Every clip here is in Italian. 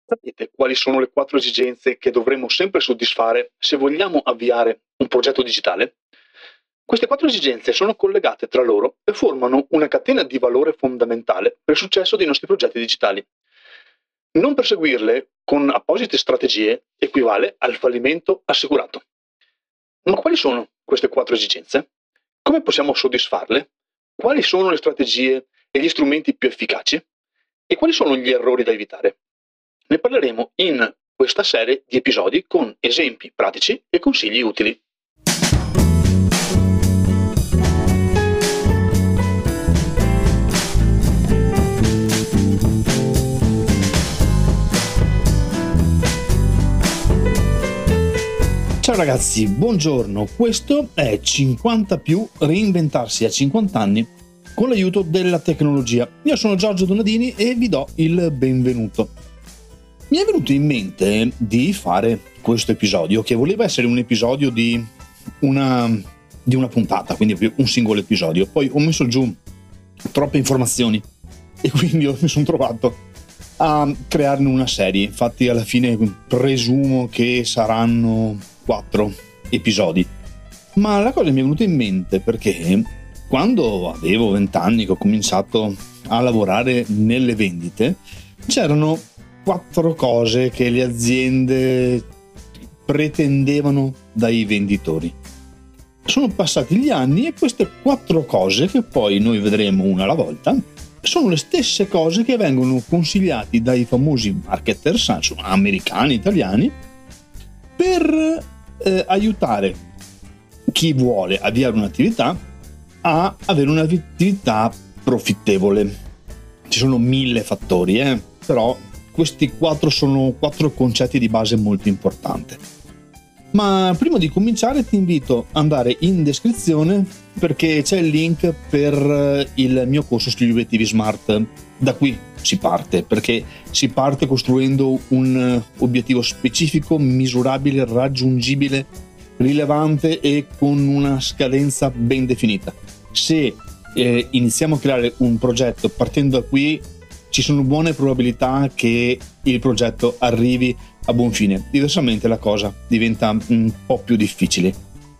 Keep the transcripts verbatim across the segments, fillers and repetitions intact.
Sapete quali sono le quattro esigenze che dovremmo sempre soddisfare se vogliamo avviare un progetto digitale? Queste quattro esigenze sono collegate tra loro e formano una catena di valore fondamentale per il successo dei nostri progetti digitali. Non perseguirle con apposite strategie equivale al fallimento assicurato. Ma quali sono queste quattro esigenze? Come possiamo soddisfarle? Quali sono le strategie e gli strumenti più efficaci? E quali sono gli errori da evitare? Ne parleremo in questa serie di episodi con esempi pratici e consigli utili. Ciao ragazzi, buongiorno. Questo è cinquanta più reinventarsi a cinquanta anni con l'aiuto della tecnologia. Io sono Giorgio Donadini e vi do il benvenuto. Mi è venuto in mente di fare questo episodio, che voleva essere un episodio di una, di una puntata, quindi un singolo episodio. Poi ho messo giù troppe informazioni e quindi mi sono trovato a crearne una serie. Infatti alla fine presumo che saranno quattro episodi. Ma la cosa mi è venuta in mente perché quando avevo vent'anni, che ho cominciato a lavorare nelle vendite, c'erano quattro cose che le aziende pretendevano dai venditori. Sono passati gli anni e queste quattro cose, che poi noi vedremo una alla volta, sono le stesse cose che vengono consigliati dai famosi marketers, insomma, americani, italiani, per eh, aiutare chi vuole avviare un'attività a avere un'attività profittevole. Ci sono mille fattori, eh? Però questi quattro sono quattro concetti di base molto importanti. Ma prima di cominciare ti invito ad andare in descrizione perché c'è il link per il mio corso sugli obiettivi SMART. Da qui si parte, perché si parte costruendo un obiettivo specifico, misurabile, raggiungibile, rilevante e con una scadenza ben definita. Se eh, iniziamo a creare un progetto partendo da qui, ci sono buone probabilità che il progetto arrivi a buon fine. Diversamente la cosa diventa un po' più difficile.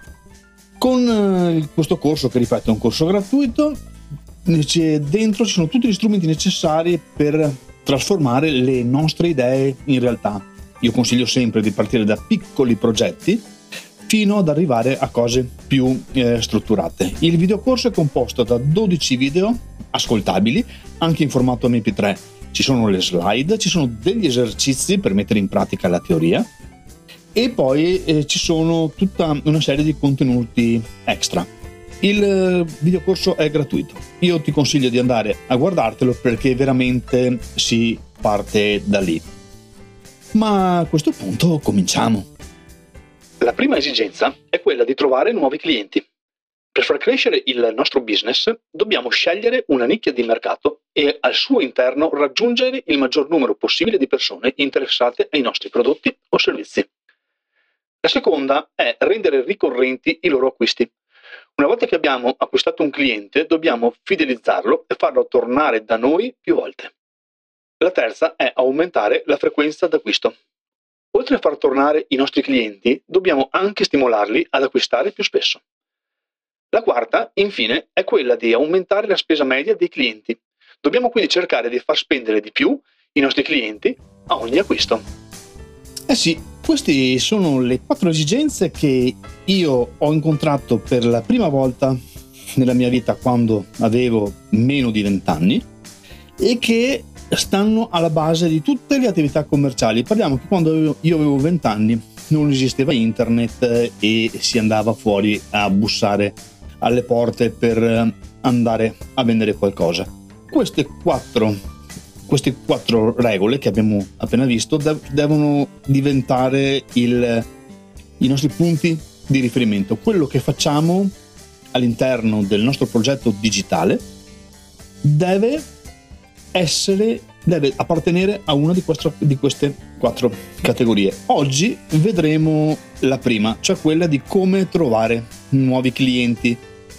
Con eh, questo corso, che ripeto è un corso gratuito, c'è, dentro ci sono tutti gli strumenti necessari per trasformare le nostre idee in realtà. Io consiglio sempre di partire da piccoli progetti fino ad arrivare a cose più eh, strutturate. Il videocorso è composto da dodici video ascoltabili anche in formato emme pi tre. Ci sono le slide, ci sono degli esercizi per mettere in pratica la teoria e poi eh, ci sono tutta una serie di contenuti extra. Il eh, videocorso è gratuito. Io ti consiglio di andare a guardartelo perché veramente si parte da lì. Ma a questo punto cominciamo. La prima esigenza è quella di trovare nuovi clienti. Per far crescere il nostro business dobbiamo scegliere una nicchia di mercato e al suo interno raggiungere il maggior numero possibile di persone interessate ai nostri prodotti o servizi. La seconda è rendere ricorrenti i loro acquisti. Una volta che abbiamo acquistato un cliente dobbiamo fidelizzarlo e farlo tornare da noi più volte. La terza è aumentare la frequenza d'acquisto. Oltre a far tornare i nostri clienti, dobbiamo anche stimolarli ad acquistare più spesso. La quarta, infine, è quella di aumentare la spesa media dei clienti. Dobbiamo quindi cercare di far spendere di più i nostri clienti a ogni acquisto. Eh sì, queste sono le quattro esigenze che io ho incontrato per la prima volta nella mia vita quando avevo meno di vent'anni e che stanno alla base di tutte le attività commerciali. Parliamo che quando io avevo vent'anni non esisteva internet e si andava fuori a bussare alle porte per andare a vendere qualcosa. Queste quattro, queste quattro regole che abbiamo appena visto dev- devono diventare il, i nostri punti di riferimento. Quello che facciamo all'interno del nostro progetto digitale deve essere deve appartenere a una di queste, di queste quattro categorie. Oggi vedremo la prima, cioè quella di come trovare nuovi clienti.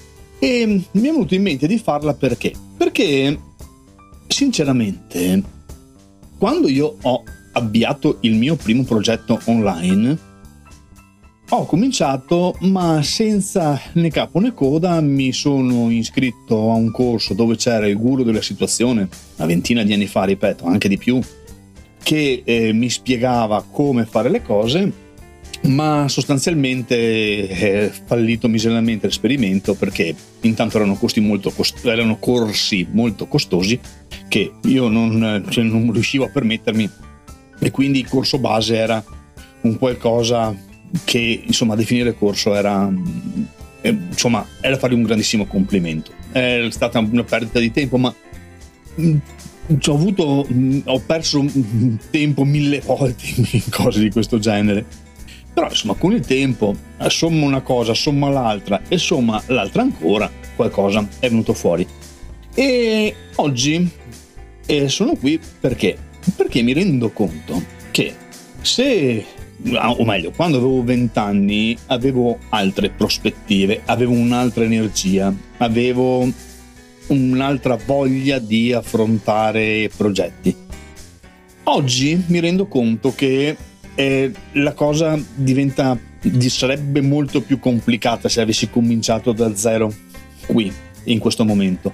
E mi è venuto in mente di farla perché? Perché sinceramente quando io ho avviato il mio primo progetto online, ho cominciato, ma senza né capo né coda. Mi sono iscritto a un corso dove c'era il guru della situazione, una ventina di anni fa, ripeto, anche di più, che eh, mi spiegava come fare le cose, ma sostanzialmente è fallito miseramente l'esperimento, perché intanto erano costi molto cost- erano corsi molto costosi che io non, cioè, non riuscivo a permettermi, e quindi il corso base era un qualcosa che, insomma, definire corso era eh, insomma era fargli un grandissimo complimento. È stata una perdita di tempo, ma mh, ho avuto mh, ho perso mh, tempo mille volte in cose di questo genere. Però insomma, con il tempo somma una cosa, somma l'altra e somma l'altra ancora, qualcosa è venuto fuori. E oggi eh, sono qui perché perché mi rendo conto che se, o meglio, quando avevo venti anni avevo altre prospettive, avevo un'altra energia, avevo un'altra voglia di affrontare progetti. Oggi mi rendo conto che eh, la cosa diventa sarebbe molto più complicata se avessi cominciato da zero qui, in questo momento,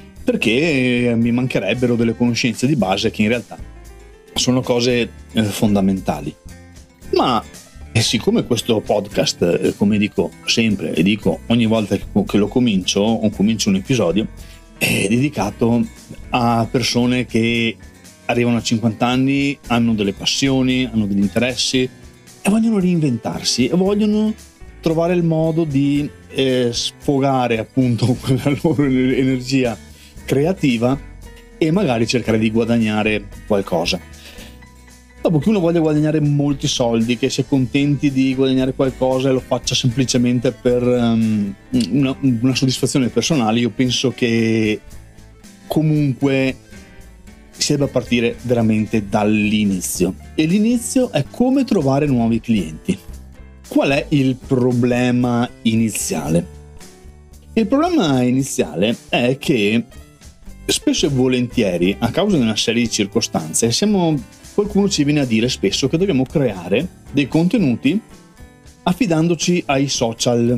perché mi mancherebbero delle conoscenze di base che in realtà sono cose eh, fondamentali. Ma eh, siccome questo podcast, eh, come dico sempre e dico ogni volta che, che lo comincio o comincio un episodio, è dedicato a persone che arrivano a cinquanta anni, hanno delle passioni, hanno degli interessi e vogliono reinventarsi e vogliono trovare il modo di eh, sfogare appunto la loro energia creativa e magari cercare di guadagnare qualcosa. Dopo che uno voglia guadagnare molti soldi, che sia contenti di guadagnare qualcosa e lo faccia semplicemente per um, una, una soddisfazione personale, io penso che comunque si debba partire veramente dall'inizio. E l'inizio è come trovare nuovi clienti. Qual è il problema iniziale? Il problema iniziale è che spesso e volentieri, a causa di una serie di circostanze, siamo... qualcuno ci viene a dire spesso che dobbiamo creare dei contenuti affidandoci ai social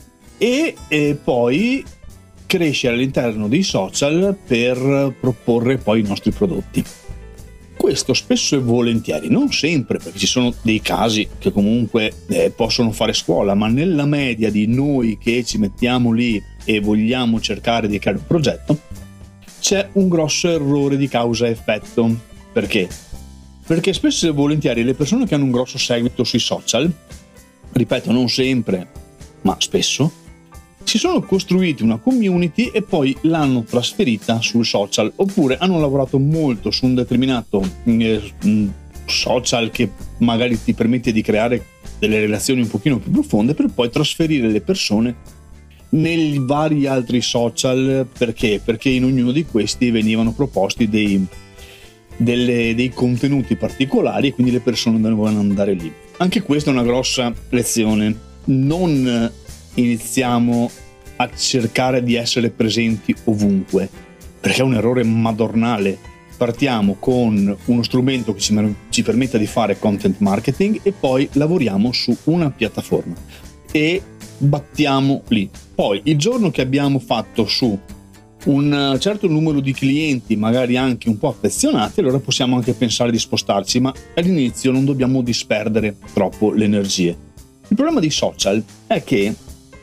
e, e poi crescere all'interno dei social per proporre poi i nostri prodotti. Questo spesso e volentieri, non sempre, perché ci sono dei casi che comunque eh, possono fare scuola, ma nella media di noi che ci mettiamo lì e vogliamo cercare di creare un progetto, c'è un grosso errore di causa-effetto. Perché? Perché spesso e volentieri le persone che hanno un grosso seguito sui social, ripeto, non sempre, ma spesso, si sono costruiti una community e poi l'hanno trasferita sul social, oppure hanno lavorato molto su un determinato eh, social che magari ti permette di creare delle relazioni un pochino più profonde, per poi trasferire le persone nei vari altri social. Perché? Perché in ognuno di questi venivano proposti dei Delle, dei contenuti particolari e quindi le persone dovevano andare lì. Anche questa è una grossa lezione: non iniziamo a cercare di essere presenti ovunque, perché è un errore madornale. Partiamo con uno strumento che ci, ci permetta di fare content marketing e poi lavoriamo su una piattaforma e battiamo lì. Poi il giorno che abbiamo fatto su un certo numero di clienti, magari anche un po' affezionati, allora possiamo anche pensare di spostarci, ma all'inizio non dobbiamo disperdere troppo le energie. Il problema dei social è che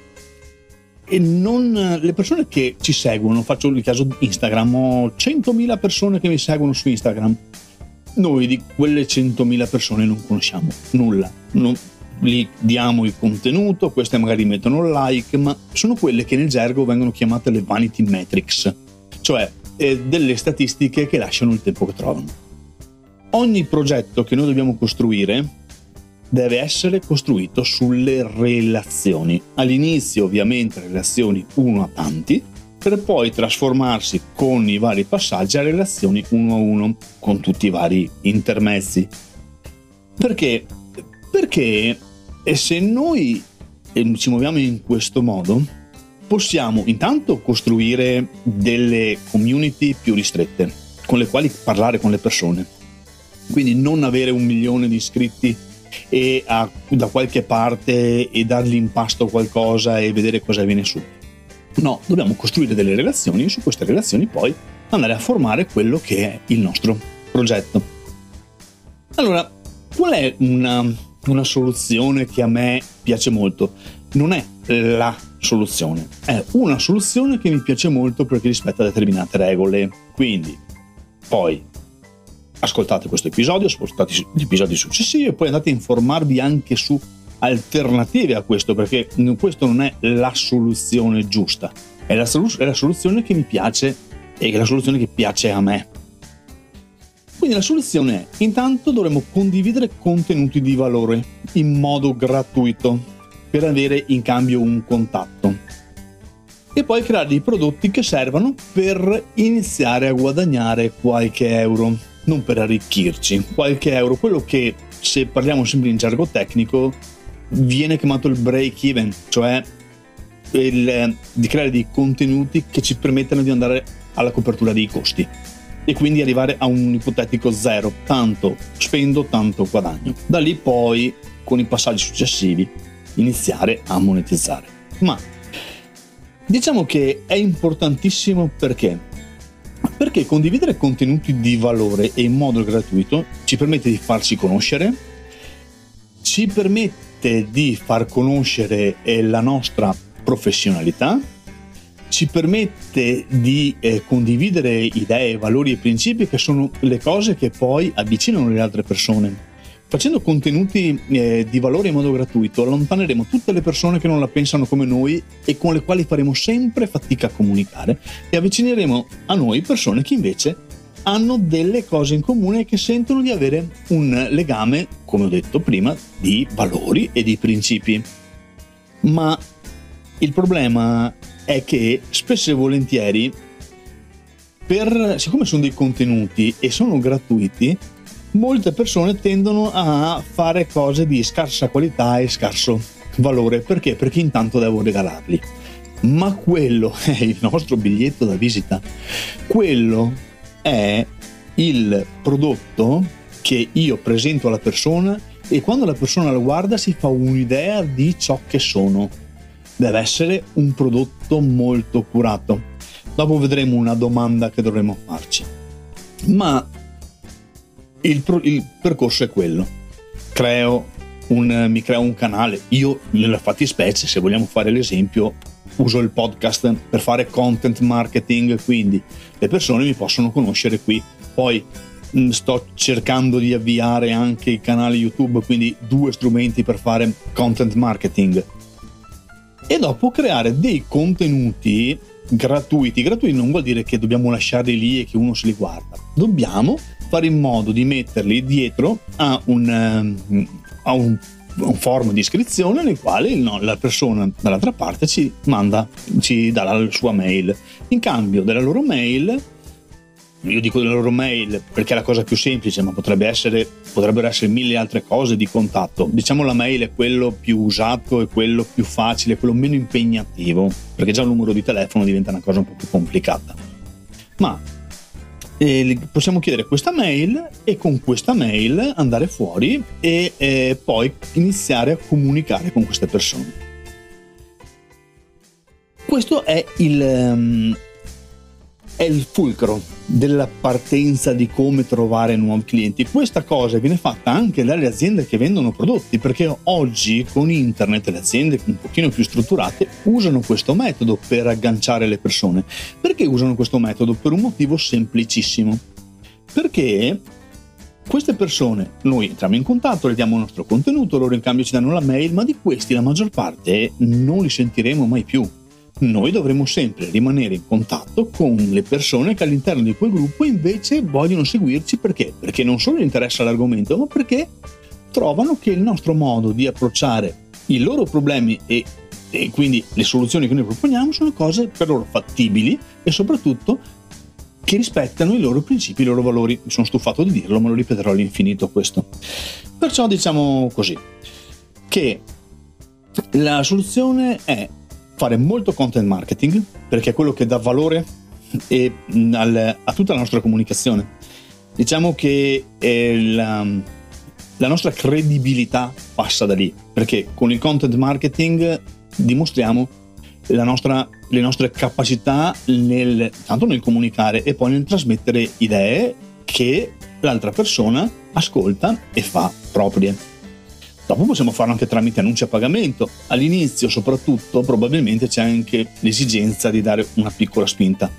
non, le persone che ci seguono, faccio il caso di Instagram, ho centomila persone che mi seguono su Instagram, noi di quelle centomila persone non conosciamo nulla, non gli diamo il contenuto, queste magari mettono like, ma sono quelle che nel gergo vengono chiamate le vanity metrics, cioè eh, delle statistiche che lasciano il tempo che trovano. Ogni progetto che noi dobbiamo costruire deve essere costruito sulle relazioni. All'inizio ovviamente relazioni uno a tanti, per poi trasformarsi con i vari passaggi a relazioni uno a uno con tutti i vari intermezzi. Perché? Perché e se noi ci muoviamo in questo modo, possiamo intanto costruire delle community più ristrette con le quali parlare con le persone, Quindi non avere un milione di iscritti e a, da qualche parte e dargli in pasto qualcosa e vedere cosa viene su. No, dobbiamo costruire delle relazioni e su queste relazioni poi andare a formare quello che è il nostro progetto. Allora, qual è una, una soluzione che a me piace molto? Non è la soluzione, è una soluzione che mi piace molto perché rispetta determinate regole. Quindi poi ascoltate questo episodio, ascoltate gli episodi successivi e poi andate a informarvi anche su alternative a questo, perché questo non è la soluzione giusta, è la, solu- è la soluzione che mi piace e è la soluzione che piace a me. Quindi la soluzione è: intanto dovremo condividere contenuti di valore in modo gratuito per avere in cambio un contatto, e poi creare dei prodotti che servano per iniziare a guadagnare qualche euro, non per arricchirci. Qualche euro, quello che, se parliamo sempre in gergo tecnico, viene chiamato il break even, cioè il, di creare dei contenuti che ci permettano di andare alla copertura dei costi e quindi arrivare a un ipotetico zero, tanto spendo, tanto guadagno. Da lì poi, con i passaggi successivi, iniziare a monetizzare. Ma diciamo che è importantissimo perché perché condividere contenuti di valore e in modo gratuito ci permette di farci conoscere, ci permette di far conoscere la nostra professionalità, ci permette di eh, condividere idee, valori e principi, che sono le cose che poi avvicinano le altre persone. Facendo contenuti eh, di valore in modo gratuito allontaneremo tutte le persone che non la pensano come noi e con le quali faremo sempre fatica a comunicare, e avvicineremo a noi persone che invece hanno delle cose in comune e che sentono di avere un legame, come ho detto prima, di valori e di principi. Ma il problema è che spesso e volentieri, per, siccome sono dei contenuti e sono gratuiti, molte persone tendono a fare cose di scarsa qualità e scarso valore. Perché? Perché intanto devo regalarli. Ma quello è il nostro biglietto da visita. Quello è il prodotto che io presento alla persona, e quando la persona lo guarda si fa un'idea di ciò che sono. Deve essere un prodotto molto curato. Dopo vedremo una domanda che dovremo farci. Ma il, pro, il percorso è quello. Creo un, mi creo un canale. Io, nella fattispecie, se vogliamo fare l'esempio, uso il podcast per fare content marketing, quindi le persone mi possono conoscere qui. Poi mh, sto cercando di avviare anche il canale YouTube, quindi due strumenti per fare content marketing. E dopo creare dei contenuti gratuiti. Gratuiti non vuol dire che dobbiamo lasciarli lì e che uno se li guarda. Dobbiamo fare in modo di metterli dietro a un, a un, un form di iscrizione nel quale no, la persona dall'altra parte ci manda, ci dà la sua mail. In cambio della loro mail, io dico della loro mail perché è la cosa più semplice, ma potrebbe essere, potrebbero essere mille altre cose di contatto. Diciamo la mail è quello più usato, è quello più facile, quello meno impegnativo, perché già il numero di telefono diventa una cosa un po' più complicata. Ma eh, possiamo chiedere questa mail e con questa mail andare fuori e eh, poi iniziare a comunicare con queste persone. Questo è il... Um, è il fulcro della partenza di come trovare nuovi clienti. Questa cosa viene fatta anche dalle aziende che vendono prodotti, perché oggi con internet le aziende un pochino più strutturate usano questo metodo per agganciare le persone. Perché usano questo metodo? Per un motivo semplicissimo. Perché queste persone, noi entriamo in contatto, le diamo il nostro contenuto, loro in cambio ci danno la mail, ma di questi la maggior parte non li sentiremo mai più. Noi dovremo sempre rimanere in contatto con le persone che all'interno di quel gruppo invece vogliono seguirci. Perché? Perché non solo gli interessa l'argomento, ma perché trovano che il nostro modo di approcciare i loro problemi e, e quindi le soluzioni che noi proponiamo sono cose per loro fattibili e soprattutto che rispettano i loro principi, i loro valori. Mi sono stufato di dirlo, ma lo ripeterò all'infinito questo. Perciò diciamo così, che la soluzione è fare molto content marketing, perché è quello che dà valore e, al, a tutta la nostra comunicazione. Diciamo che eh, la, la nostra credibilità passa da lì, perché con il content marketing dimostriamo la nostra, le nostre capacità nel, tanto nel comunicare e poi nel trasmettere idee che l'altra persona ascolta e fa proprie. Dopo possiamo farlo anche tramite annunci a pagamento. All'inizio soprattutto probabilmente c'è anche l'esigenza di dare una piccola spinta.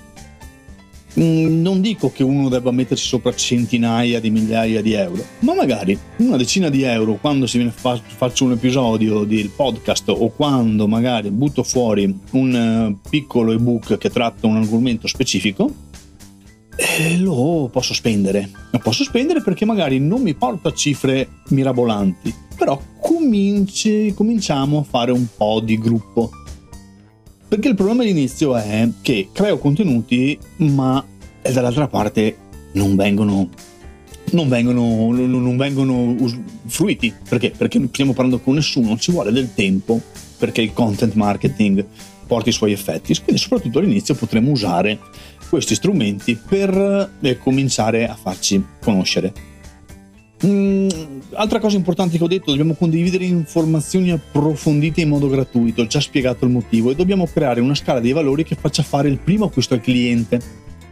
Non dico che uno debba metterci sopra centinaia di migliaia di euro, ma magari una decina di euro quando si viene fa- faccio un episodio del podcast, o quando magari butto fuori un uh, piccolo ebook che tratta un argomento specifico, eh, lo posso spendere. Lo posso spendere perché magari non mi porta a cifre mirabolanti, però cominci, cominciamo a fare un po' di gruppo. Perché il problema all'inizio è che creo contenuti, ma dall'altra parte non vengono, non vengono, non vengono fruiti. Perché? Perché non stiamo parlando con nessuno, ci vuole del tempo perché il content marketing porti i suoi effetti. Quindi soprattutto all'inizio potremo usare questi strumenti per eh, cominciare a farci conoscere. Mm, altra cosa importante che ho detto: dobbiamo condividere informazioni approfondite in modo gratuito. Ho già spiegato il motivo. E dobbiamo creare una scala dei valori che faccia fare il primo acquisto al cliente.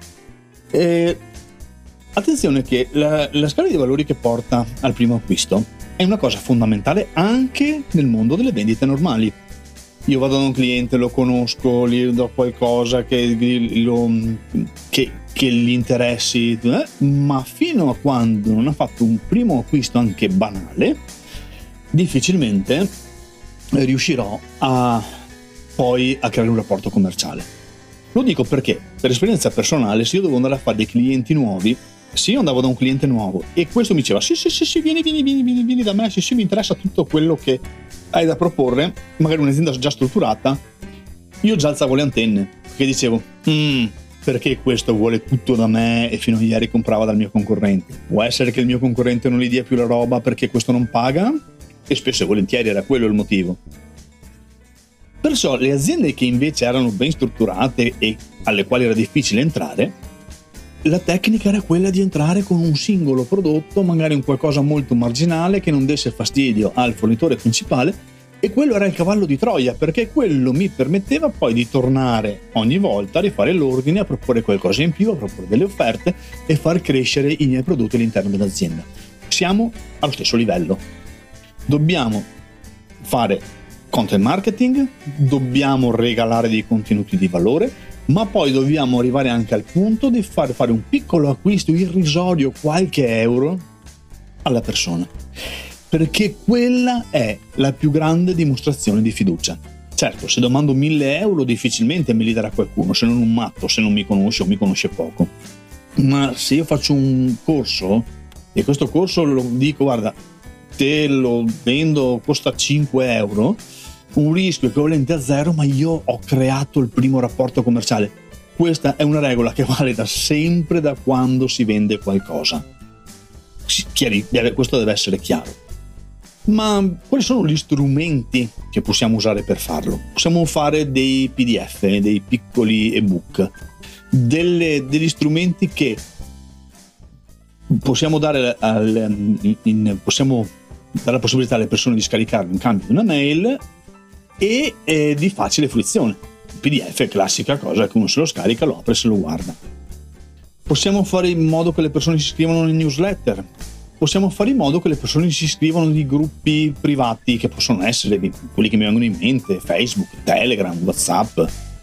E attenzione che la, la scala dei valori che porta al primo acquisto è una cosa fondamentale anche nel mondo delle vendite normali. Io vado da un cliente, lo conosco, gli do qualcosa che, lo, che, che gli interessi, eh? Ma fino a quando non ha fatto un primo acquisto anche banale, difficilmente riuscirò a poi a creare un rapporto commerciale. Lo dico perché, per esperienza personale, se io devo andare a fare dei clienti nuovi, se io andavo da un cliente nuovo e questo mi diceva sì sì sì, sì vieni, vieni, vieni, vieni, vieni da me, sì sì, mi interessa tutto quello che hai da proporre, magari un'azienda già strutturata, io già alzavo le antenne, perché dicevo mm, perché questo vuole tutto da me e fino a ieri comprava dal mio concorrente? Può essere che il mio concorrente non gli dia più la roba perché questo non paga? E spesso e volentieri era quello il motivo. Perciò le aziende che invece erano ben strutturate e alle quali era difficile entrare, la tecnica era quella di entrare con un singolo prodotto, magari un qualcosa molto marginale che non desse fastidio al fornitore principale, e quello era il cavallo di Troia, perché quello mi permetteva poi di tornare ogni volta a rifare l'ordine, a proporre qualcosa in più, a proporre delle offerte e far crescere i miei prodotti all'interno dell'azienda. Siamo allo stesso livello. Dobbiamo fare content marketing, dobbiamo regalare dei contenuti di valore, ma poi dobbiamo arrivare anche al punto di fare, fare un piccolo acquisto irrisorio, qualche euro, alla persona, perché quella è la più grande dimostrazione di fiducia. Certo, se domando mille euro difficilmente me li darà qualcuno, se non un matto, se non mi conosce o mi conosce poco. Ma se io faccio un corso e questo corso lo dico, guarda, te lo vendo, costa cinque euro, un rischio equivalente a zero, ma io ho creato il primo rapporto commerciale. Questa è una regola che vale da sempre, da quando si vende qualcosa. Chiari, questo deve essere chiaro. Ma quali sono gli strumenti che possiamo usare per farlo? Possiamo fare dei P D F, dei piccoli ebook, delle, degli strumenti che possiamo dare al, in, in, possiamo dare la possibilità alle persone di scaricarlo in cambio di una mail e eh, di facile fruizione. Il P D F è classica cosa che uno se lo scarica, lo apre e se lo guarda. Possiamo fare in modo che le persone si iscrivano alle newsletter. Possiamo fare in modo che le persone si iscrivano nei gruppi privati, che possono essere quelli che mi vengono in mente: Facebook, Telegram, WhatsApp.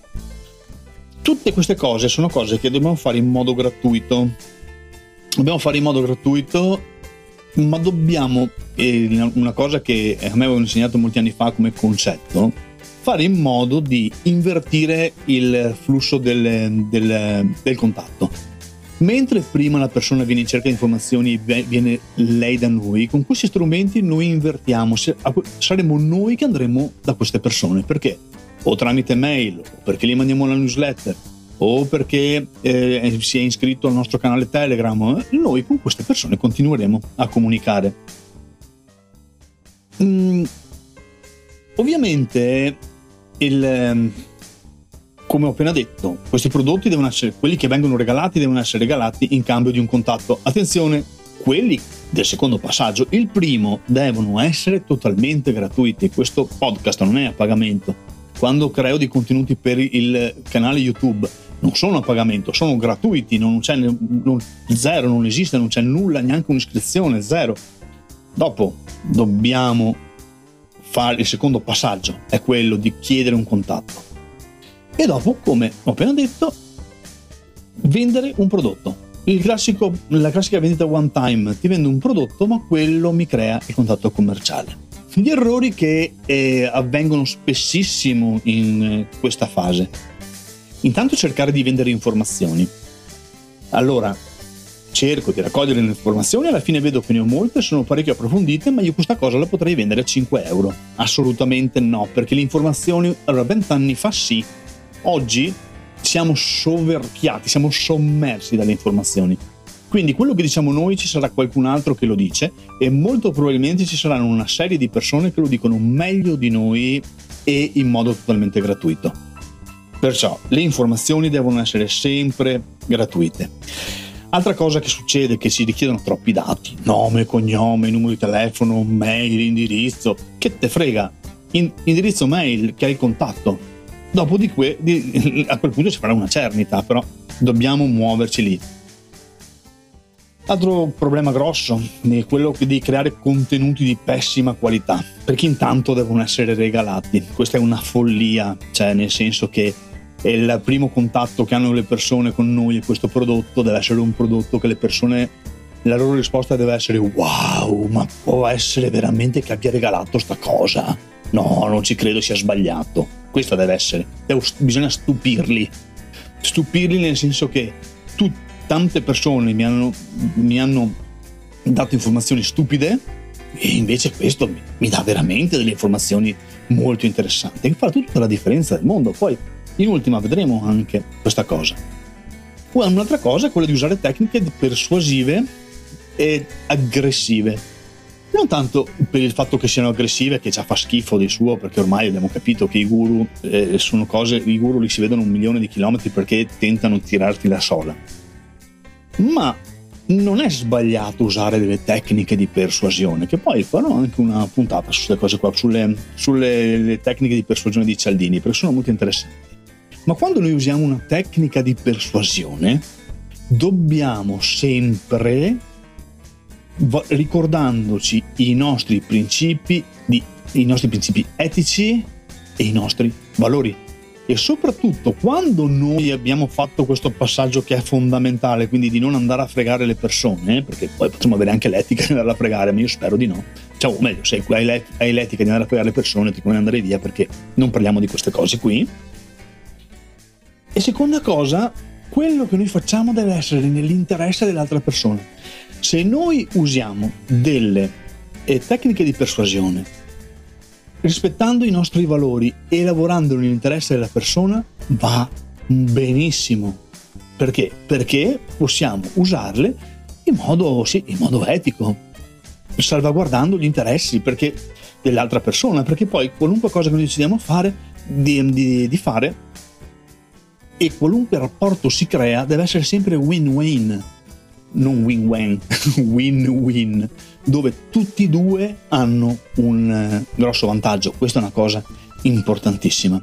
Tutte queste cose sono cose che dobbiamo fare in modo gratuito. Dobbiamo fare in modo gratuito, ma dobbiamo, eh, una cosa che a me avevano insegnato molti anni fa come concetto, fare in modo di invertire il flusso del, del, del contatto. Mentre prima la persona viene in cerca di informazioni, viene lei da noi, con questi strumenti noi invertiamo, saremo noi che andremo da queste persone. Perché? O tramite mail, o perché gli mandiamo la newsletter, o perché eh, si è iscritto al nostro canale Telegram. Noi con queste persone continueremo a comunicare. Mm, ovviamente il, come ho appena detto, questi prodotti devono essere, quelli che vengono regalati devono essere regalati in cambio di un contatto. Attenzione, quelli del secondo passaggio, il primo, devono essere totalmente gratuiti. Questo podcast non è a pagamento. Quando creo dei contenuti per il canale YouTube non sono a pagamento, sono gratuiti, non c'è non, zero, non esiste, non c'è nulla, neanche un'iscrizione, zero. Dopo dobbiamo fare il secondo passaggio, è quello di chiedere un contatto. E dopo, come ho appena detto, vendere un prodotto. Il classico, la classica vendita one time, ti vendo un prodotto ma quello mi crea il contatto commerciale. Gli errori che eh, avvengono spessissimo in eh, questa fase. Intanto cercare di vendere informazioni. Allora, cerco di raccogliere le informazioni, alla fine vedo che ne ho molte, sono parecchio approfondite, ma io questa cosa la potrei vendere a cinque euro. Assolutamente no, perché le informazioni, allora vent'anni fa sì, oggi siamo soverchiati, siamo sommersi dalle informazioni. Quindi quello che diciamo noi ci sarà qualcun altro che lo dice e molto probabilmente ci saranno una serie di persone che lo dicono meglio di noi e in modo totalmente gratuito. Perciò le informazioni devono essere sempre gratuite. Altra cosa che succede è che si richiedono troppi dati, nome, cognome, numero di telefono, mail, indirizzo, che te frega, In- indirizzo mail che hai il contatto. Dopo di que, di, a quel punto si farà una cernita, però dobbiamo muoverci lì. Altro problema grosso è quello di creare contenuti di pessima qualità, perché intanto devono essere regalati. Questa è una follia, cioè nel senso che è il primo contatto che hanno le persone con noi e questo prodotto deve essere un prodotto che le persone, la loro risposta deve essere wow, ma può essere veramente che abbia regalato sta cosa? No, non ci credo, sia sbagliato. Questo deve essere, bisogna stupirli, stupirli nel senso che tu, tante persone mi hanno, mi hanno dato informazioni stupide e invece questo mi, mi dà veramente delle informazioni molto interessanti che fa tutta la differenza del mondo. Poi in ultima vedremo anche questa cosa. Poi un'altra cosa è quella di usare tecniche persuasive e aggressive. Non tanto per il fatto che siano aggressive, che già fa schifo di suo, perché ormai abbiamo capito che i guru eh, sono cose, i guru li si vedono un milione di chilometri perché tentano di tirarti la sola. Ma non è sbagliato usare delle tecniche di persuasione, che poi farò anche una puntata su queste cose qua, sulle, sulle le tecniche di persuasione di Cialdini, perché sono molto interessanti. Ma quando noi usiamo una tecnica di persuasione, dobbiamo sempre ricordandoci i nostri principi di, i nostri principi etici e i nostri valori. E soprattutto quando noi abbiamo fatto questo passaggio che è fondamentale, quindi di non andare a fregare le persone, perché poi potremmo avere anche l'etica di andare a fregare, ma io spero di no. Cioè, o meglio, se hai l'etica di andare a fregare le persone, ti conviene andare via, perché non parliamo di queste cose qui. E seconda cosa, quello che noi facciamo deve essere nell'interesse dell'altra persona. Se noi usiamo delle eh, tecniche di persuasione rispettando i nostri valori e lavorando nell'interesse della persona, va benissimo. Perché? Perché possiamo usarle in modo, sì, in modo etico, salvaguardando gli interessi perché, dell'altra persona, perché poi qualunque cosa che noi decidiamo fare, di, di, di fare e qualunque rapporto si crea deve essere sempre win-win, non win-win, win-win, dove tutti e due hanno un uh, grosso vantaggio. Questa è una cosa importantissima.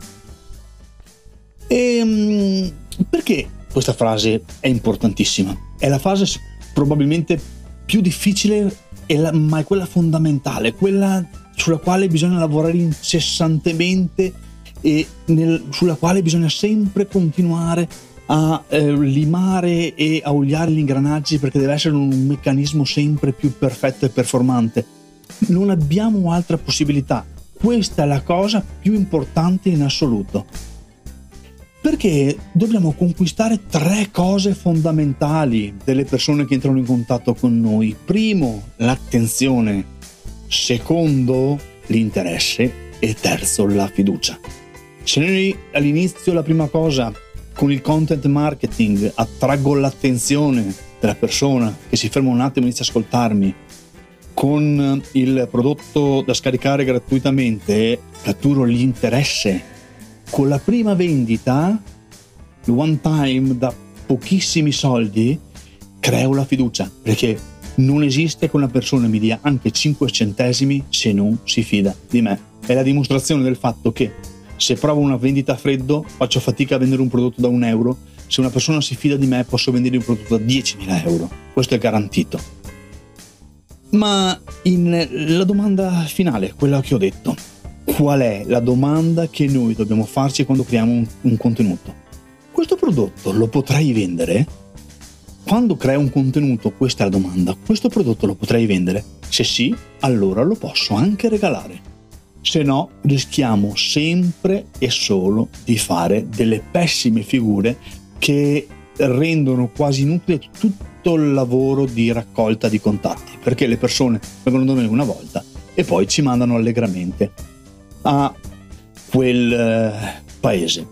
E um, perché questa frase è importantissima? È la frase probabilmente più difficile, è la, ma è quella fondamentale, quella sulla quale bisogna lavorare incessantemente e nel, sulla quale bisogna sempre continuare a eh, limare e a oliare gli ingranaggi, perché deve essere un meccanismo sempre più perfetto e performante. Non abbiamo altra possibilità. Questa è la cosa più importante in assoluto, perché dobbiamo conquistare tre cose fondamentali delle persone che entrano in contatto con noi. Primo, l'attenzione. Secondo, l'interesse. E terzo, la fiducia. Se noi all'inizio la prima cosa con il content marketing attraggo l'attenzione della persona che si ferma un attimo e inizia a ascoltarmi, con il prodotto da scaricare gratuitamente catturo l'interesse, con la prima vendita one time da pochissimi soldi, creo la fiducia, perché non esiste che una persona mi dia anche cinque centesimi se non si fida di me. È la dimostrazione del fatto che se provo una vendita a freddo faccio fatica a vendere un prodotto da un euro, se una persona si fida di me posso vendere un prodotto da diecimila euro, questo è garantito. Ma in, la domanda finale, quella che ho detto, qual è la domanda che noi dobbiamo farci quando creiamo un, un contenuto? Questo prodotto lo potrei vendere? Quando creo un contenuto, questa è la domanda, questo prodotto lo potrei vendere? Se sì, allora lo posso anche regalare. Se no, rischiamo sempre e solo di fare delle pessime figure che rendono quasi inutile tutto il lavoro di raccolta di contatti, perché le persone vengono da noi una volta e poi ci mandano allegramente a quel eh, paese.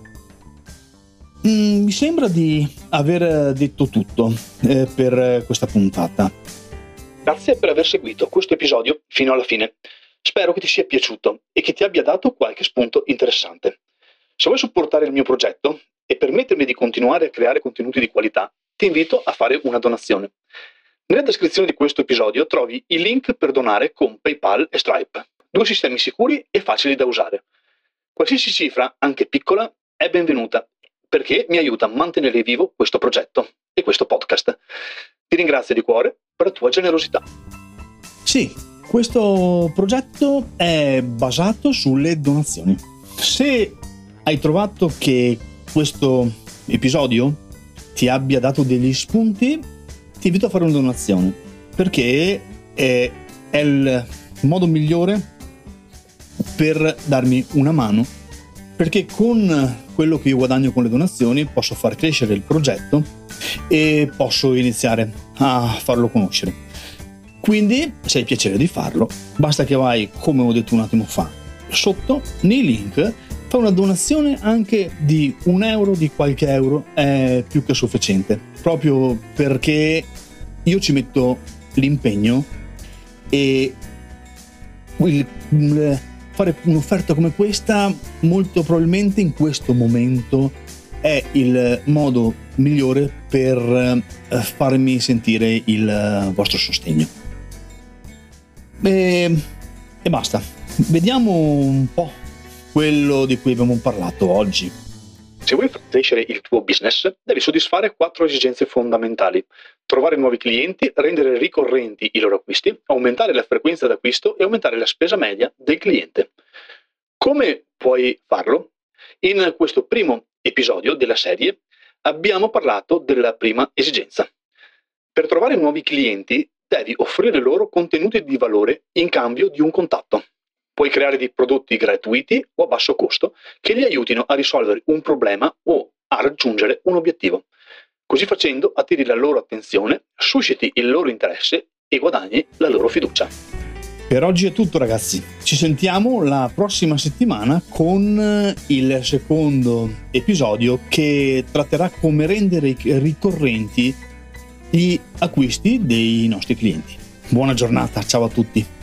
Mm, mi sembra di aver detto tutto eh, per questa puntata. Grazie per aver seguito questo episodio fino alla fine. Spero che ti sia piaciuto e che ti abbia dato qualche spunto interessante. Se vuoi supportare il mio progetto e permettermi di continuare a creare contenuti di qualità, ti invito a fare una donazione. Nella descrizione di questo episodio trovi i link per donare con PayPal e Stripe, due sistemi sicuri e facili da usare. Qualsiasi cifra, anche piccola, è benvenuta, perché mi aiuta a mantenere vivo questo progetto e questo podcast. Ti ringrazio di cuore per la tua generosità. Sì, questo progetto è basato sulle donazioni. Se hai trovato che questo episodio ti abbia dato degli spunti, ti invito a fare una donazione, perché è, è il modo migliore per darmi una mano, perché con quello che io guadagno con le donazioni posso far crescere il progetto e posso iniziare a farlo conoscere. Quindi, se hai piacere di farlo, basta che vai, come ho detto un attimo fa, sotto nei link, fa una donazione anche di un euro, di qualche euro, è più che sufficiente, proprio perché io ci metto l'impegno e il, il, fare un'offerta come questa molto probabilmente in questo momento è il modo migliore per farmi sentire il vostro sostegno. E, e basta, vediamo un po' quello di cui abbiamo parlato oggi. Se vuoi far crescere il tuo business, devi soddisfare quattro esigenze fondamentali: trovare nuovi clienti, rendere ricorrenti i loro acquisti, aumentare la frequenza d'acquisto e aumentare la spesa media del cliente. Come puoi farlo? In questo primo episodio della serie abbiamo parlato della prima esigenza. Per trovare nuovi clienti devi offrire loro contenuti di valore in cambio di un contatto. Puoi creare dei prodotti gratuiti o a basso costo che li aiutino a risolvere un problema o a raggiungere un obiettivo. Così facendo attiri la loro attenzione, susciti il loro interesse e guadagni la loro fiducia. Per oggi è tutto, ragazzi. Ci sentiamo la prossima settimana con il secondo episodio che tratterà come rendere ricorrenti gli acquisti dei nostri clienti. Buona giornata, ciao a tutti.